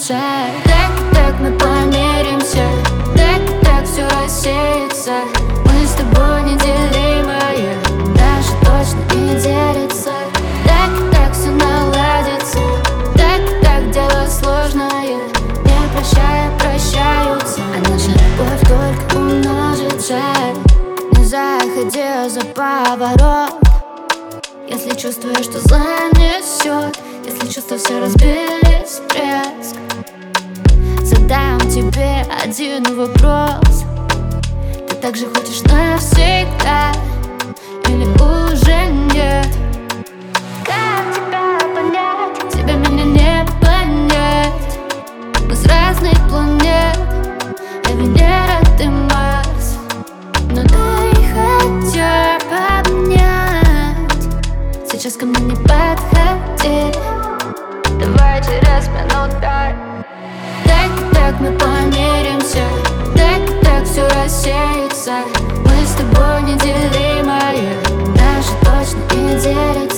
умножится. Так мы помиримся, так все рассеется. Мы с тобой неделимые, даже точно не делится. Так все наладится, так дело сложное, не прощая, прощаются. А наша любовь только умножится. Не заходи за поворот, если чувствуешь, что занесет, если чувства все разбились в треск. Задам тебе один вопрос: ты так же хочешь навсегда или уже нет? Как тебя понять? Тебя меня не понять. Мы с разных планет, я Венера, ты Марс. Но дай хотя бы обнять. Сейчас ко мне не подходи, давай через минут 5. Так мы помиримся, так все рассеется. Мы с тобой неделимые, даже точно не делится.